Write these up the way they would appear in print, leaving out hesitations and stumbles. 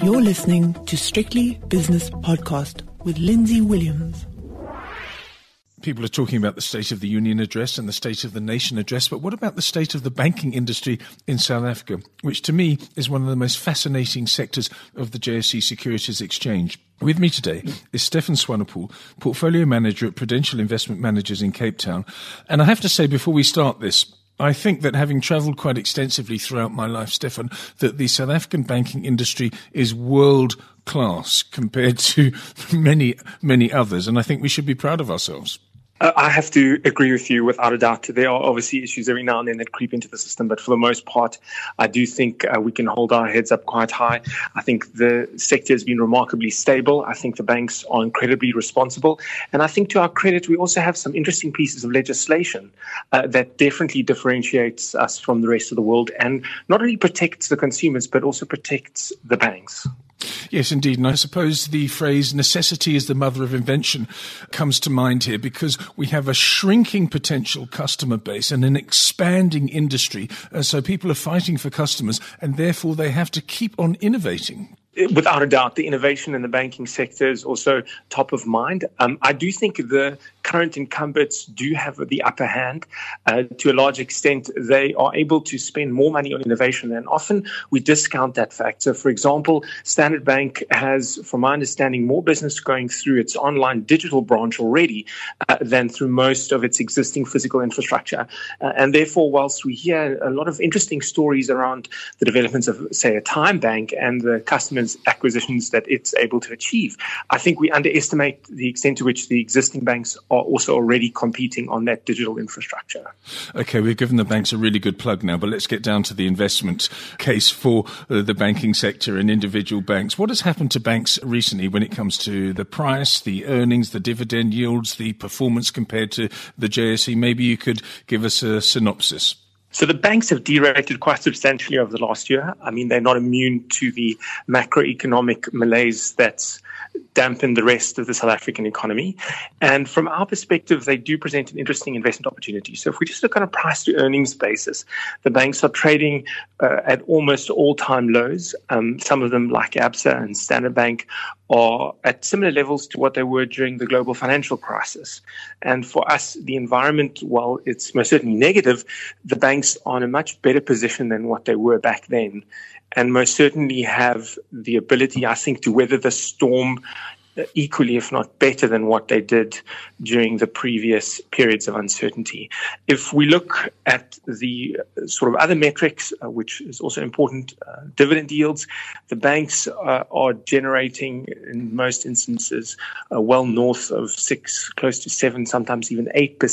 You're listening to Strictly Business Podcast with Lindsay Williams. People are talking about the State of the Union address and the State of the Nation address, but what about the state of the banking industry in South Africa, which to me is one of the most fascinating sectors of the JSE Securities Exchange? With me today is Stefan Swanepoel, Portfolio Manager at Prudential Investment Managers in Cape Town. And I have to say, before we start this, I think that having travelled quite extensively throughout my life, Stefan, that the South African banking industry is world class compared to many, many others. And I think we should be proud of ourselves. I have to agree with you without a doubt. There are obviously issues every now and then that creep into the system, but for the most part, I do think we can hold our heads up quite high. I think the sector has been remarkably stable. I think the banks are incredibly responsible. And I think to our credit, we also have some interesting pieces of legislation that definitely differentiates us from the rest of the world and not only protects the consumers, but also protects the banks. Yes, indeed. And I suppose the phrase necessity is the mother of invention comes to mind here because we have a shrinking potential customer base and an expanding industry. So people are fighting for customers and therefore they have to keep on innovating. Without a doubt, the innovation in the banking sector is also top of mind. I do think the current incumbents do have the upper hand. To a large extent, they are able to spend more money on innovation, and often we discount that fact. So, for example, Standard Bank has, from my understanding, more business going through its online digital branch already than through most of its existing physical infrastructure. And therefore, whilst we hear a lot of interesting stories around the developments of, say, a Time Bank and the customers' acquisitions that it's able to achieve, I think we underestimate the extent to which the existing banks are also already competing on that digital infrastructure. Okay, we've given the banks a really good plug now, but let's get down to the investment case for the banking sector and individual banks. What has happened to banks recently when it comes to the price, the earnings, the dividend yields, the performance compared to the JSE? Maybe you could give us a synopsis. So the banks have derated quite substantially over the last year. I mean, they're not immune to the macroeconomic malaise that's dampened the rest of the South African economy. And from our perspective, they do present an interesting investment opportunity. So if we just look on a price to earnings basis, the banks are trading at almost all-time lows. Some of them, like Absa and Standard Bank, are at similar levels to what they were during the global financial crisis. And for us, the environment, while it's most certainly negative, the banks are in a much better position than what they were back then, and most certainly have the ability, I think, to weather the storm equally, if not better, than what they did during the previous periods of uncertainty. If we look at the sort of other metrics, which is also important, dividend yields, the banks are generating, in most instances, well north of 6, close to 7, sometimes even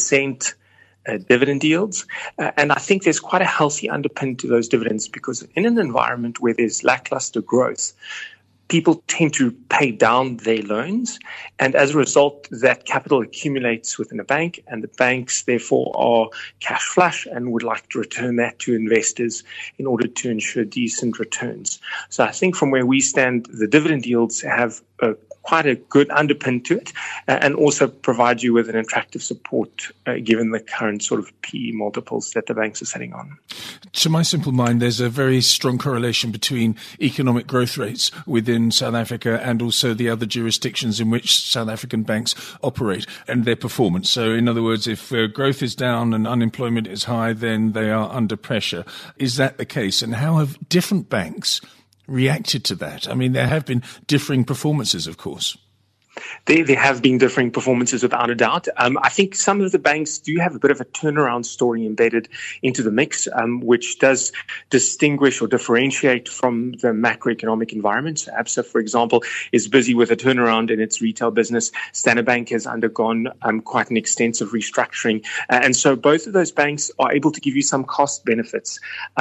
8% dividend yields. And I think there's quite a healthy underpin to those dividends because in an environment where there's lackluster growth, people tend to pay down their loans, and as a result, that capital accumulates within a bank, and the banks, therefore, are cash flush and would like to return that to investors in order to ensure decent returns. So I think from where we stand, the dividend yields have quite a good underpin to it and also provide you with an attractive support given the current sort of PE multiples that the banks are sitting on. To my simple mind, there's a very strong correlation between economic growth rates within South Africa and also the other jurisdictions in which South African banks operate and their performance. So in other words, if growth is down and unemployment is high, then they are under pressure. Is that the case? And how have different banks reacted to that? I mean, there have been differing performances, of course. There have been differing performances without a doubt. I think some of the banks do have a bit of a turnaround story embedded into the mix, which does distinguish or differentiate from the macroeconomic environment. So Absa, for example, is busy with a turnaround in its retail business. Standard Bank has undergone quite an extensive restructuring. And so both of those banks are able to give you some cost benefits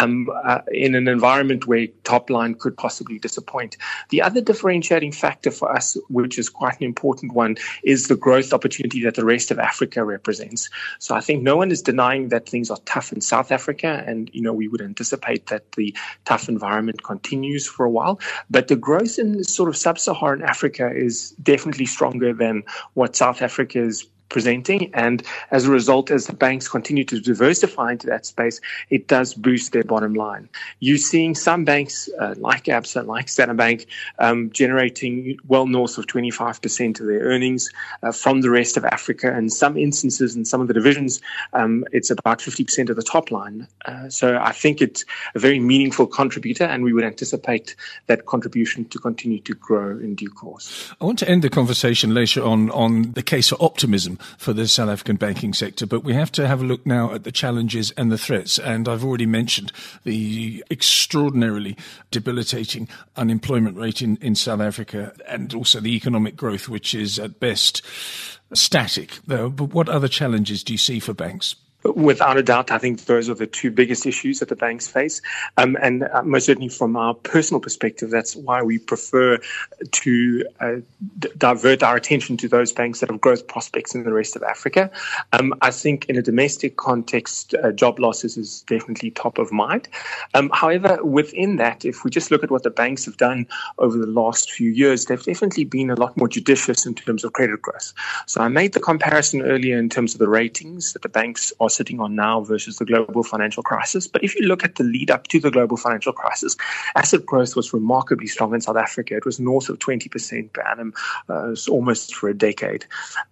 in an environment where top line could possibly disappoint. The other differentiating factor for us, which is quite an important one, is the growth opportunity that the rest of Africa represents. So I think no one is denying that things are tough in South Africa, and we would anticipate that the tough environment continues for a while. But the growth in sort of sub-Saharan Africa is definitely stronger than what South Africa is presenting. And as a result, as the banks continue to diversify into that space, it does boost their bottom line. You're seeing some banks like ABSA, like Standard Bank, generating well north of 25% of their earnings from the rest of Africa. In some instances, in some of the divisions, it's about 50% of the top line. So I think it's a very meaningful contributor, and we would anticipate that contribution to continue to grow in due course. I want to end the conversation later on the case for optimism for the South African banking sector, but we have to have a look now at the challenges and the threats. And I've already mentioned the extraordinarily debilitating unemployment rate in South Africa, and also the economic growth, which is at best static. But what other challenges do you see for banks? Without a doubt, I think those are the two biggest issues that the banks face. And most certainly from our personal perspective, that's why we prefer to divert our attention to those banks that have growth prospects in the rest of Africa. I think in a domestic context, job losses is definitely top of mind. However, within that, if we just look at what the banks have done over the last few years, they've definitely been a lot more judicious in terms of credit growth. So I made the comparison earlier in terms of the ratings that the banks are sitting on now versus the global financial crisis. But if you look at the lead up to the global financial crisis, asset growth was remarkably strong in South Africa. It was north of 20% per annum, almost for a decade.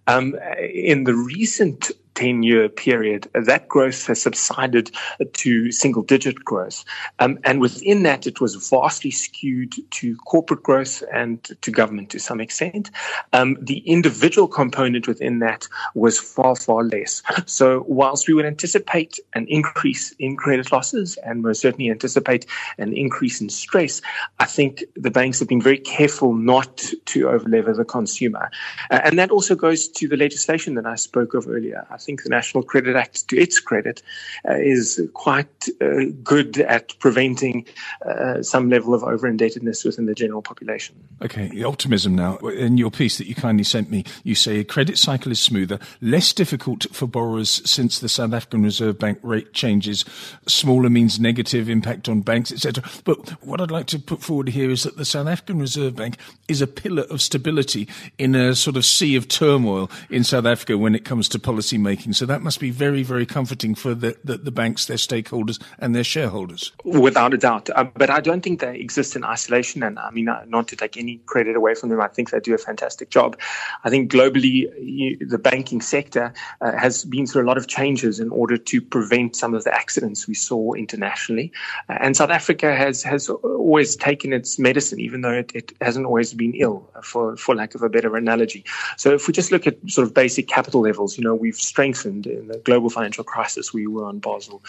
In the recent 10-year period, that growth has subsided to single-digit growth. And within that, it was vastly skewed to corporate growth and to government to some extent. The individual component within that was far, far less. So whilst we would anticipate an increase in credit losses and most certainly anticipate an increase in stress, I think the banks have been very careful not to overlever the consumer. And that also goes to the legislation that I spoke of earlier. I think the National Credit Act, to its credit, is quite good at preventing some level of over-indebtedness within the general population. Okay, the optimism now. In your piece that you kindly sent me, you say a credit cycle is smoother, less difficult for borrowers since the South African Reserve Bank rate changes. Smaller means negative impact on banks, etc. But what I'd like to put forward here is that the South African Reserve Bank is a pillar of stability in a sort of sea of turmoil in South Africa when it comes to policy making. So that must be very, very comforting for the banks, their stakeholders and their shareholders. Without a doubt. But I don't think they exist in isolation. And I mean, not to take any credit away from them, I think they do a fantastic job. I think globally, the banking sector has been through a lot of changes in order to prevent some of the accidents we saw internationally. And South Africa has always taken its medicine, even though it hasn't always been ill, for lack of a better analogy. So if we just look at sort of basic capital levels, we've strengthened. In the global financial crisis, we were on Basel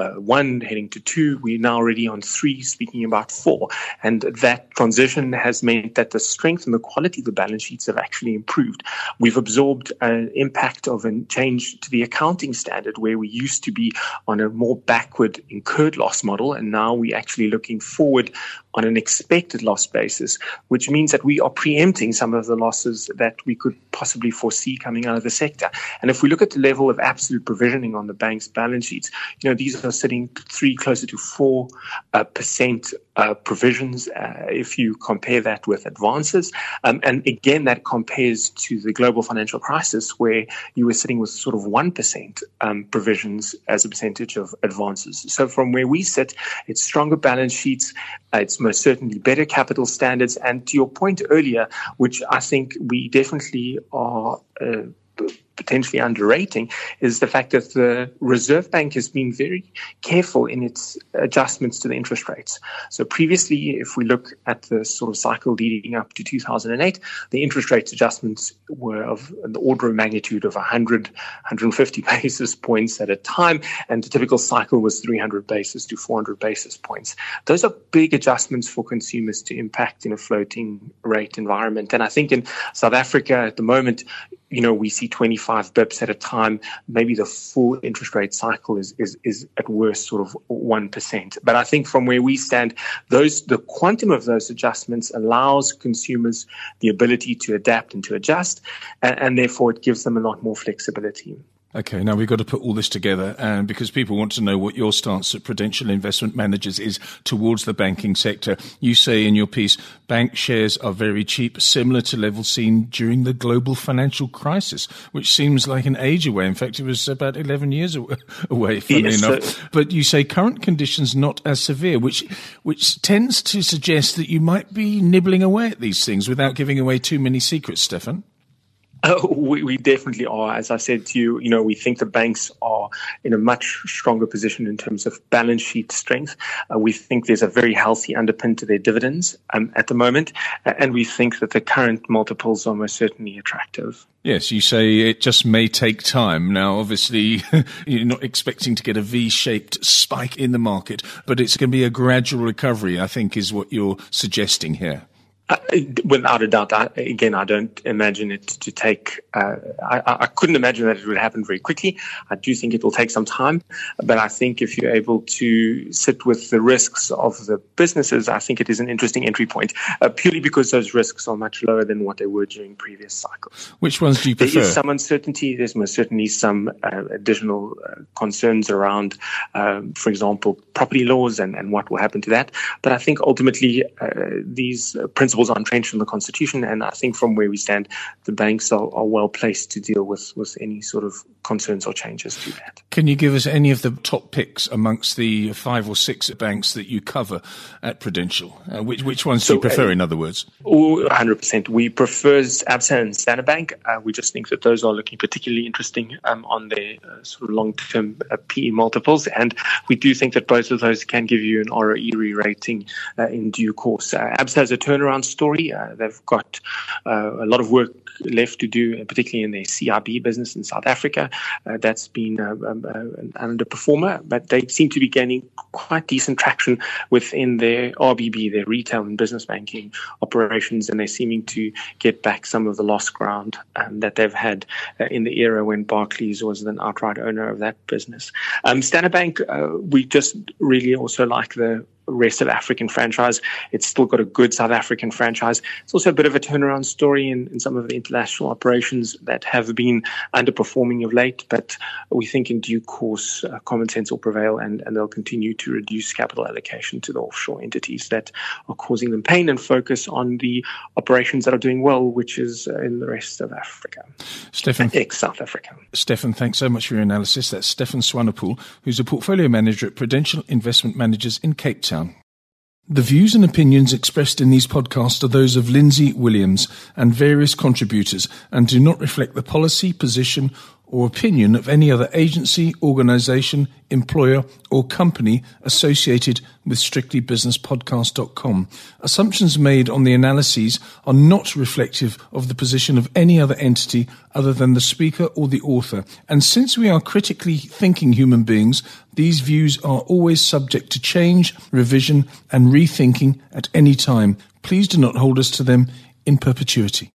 1 heading to 2. We're now already on 3, speaking about 4. And that transition has meant that the strength and the quality of the balance sheets have actually improved. We've absorbed an impact of a change to the accounting standard where we used to be on a more backward incurred loss model, and now we're actually looking forward on an expected loss basis, which means that we are preempting some of the losses that we could possibly foresee coming out of the sector. And if we look at the level of absolute provisioning on the bank's balance sheets, these are sitting closer to 4% provisions if you compare that with advances. And again, that compares to the global financial crisis where you were sitting with sort of 1% provisions as a percentage of advances. So from where we sit, it's stronger balance sheets, it's most certainly better capital standards. And to your point earlier, which I think we definitely are potentially underrating, is the fact that the Reserve Bank has been very careful in its adjustments to the interest rates. So previously, if we look at the sort of cycle leading up to 2008, the interest rates adjustments were of the order of magnitude of 100, 150 basis points at a time, and the typical cycle was 300 basis to 400 basis points. Those are big adjustments for consumers to impact in a floating rate environment. And I think in South Africa at the moment, we see 25 bips at a time. Maybe the full interest rate cycle is at worst sort of 1%. But I think from where we stand, the quantum of those adjustments allows consumers the ability to adapt and to adjust, and therefore it gives them a lot more flexibility. Okay, now we've got to put all this together, and because people want to know what your stance at Prudential Investment Managers is towards the banking sector. You say in your piece, bank shares are very cheap, similar to levels seen during the global financial crisis, which seems like an age away. In fact, it was about 11 years away, funnily enough. But you say current conditions not as severe, which tends to suggest that you might be nibbling away at these things without giving away too many secrets, Stefan. We definitely are. As I said to you, we think the banks are in a much stronger position in terms of balance sheet strength. We think there's a very healthy underpin to their dividends at the moment. And we think that the current multiples are most certainly attractive. Yes, you say it just may take time. Now, obviously, you're not expecting to get a V-shaped spike in the market, but it's going to be a gradual recovery, I think, is what you're suggesting here. Without a doubt, I don't imagine it to take. I couldn't imagine that it would happen very quickly. I do think it will take some time, but I think if you're able to sit with the risks of the businesses, I think it is an interesting entry point. Purely because those risks are much lower than what they were during previous cycles. Which ones do you prefer? There is some uncertainty. There's most certainly some additional concerns around, for example, property laws and what will happen to that. But I think ultimately these principles are entrenched in the Constitution, and I think from where we stand, the banks are well placed to deal with any sort of concerns or changes to that. Can you give us any of the top picks amongst the 5 or 6 banks that you cover at Prudential? Which ones do you prefer, in other words? 100%. We prefer Absa and Standard Bank. We just think that those are looking particularly interesting on their sort of long-term PE multiples, and we do think that both of those can give you an ROE re-rating in due course. Absa has a turnaround story. They've got a lot of work left to do, particularly in their CIB business in South Africa. That's been an underperformer, but they seem to be gaining quite decent traction within their RBB, their retail and business banking operations, and they're seeming to get back some of the lost ground that they've had in the era when Barclays was an outright owner of that business. Standard Bank, we just really also like the rest of African franchise. It's still got a good South African franchise. It's also a bit of a turnaround story in some of the international operations that have been underperforming of late, but we think in due course common sense will prevail and they'll continue to reduce capital allocation to the offshore entities that are causing them pain and focus on the operations that are doing well, which is in the rest of Africa. Stefan, ex-South Africa. Stefan, thanks so much for your analysis. That's Stefan Swanepoel, who's a portfolio manager at Prudential Investment Managers in Cape Town. The views and opinions expressed in these podcasts are those of Lindsay Williams and various contributors and do not reflect the policy, position or opinion of any other agency, organisation, employer or company associated with strictlybusinesspodcast.com. Assumptions made on the analyses are not reflective of the position of any other entity other than the speaker or the author. And since we are critically thinking human beings, these views are always subject to change, revision and rethinking at any time. Please do not hold us to them in perpetuity.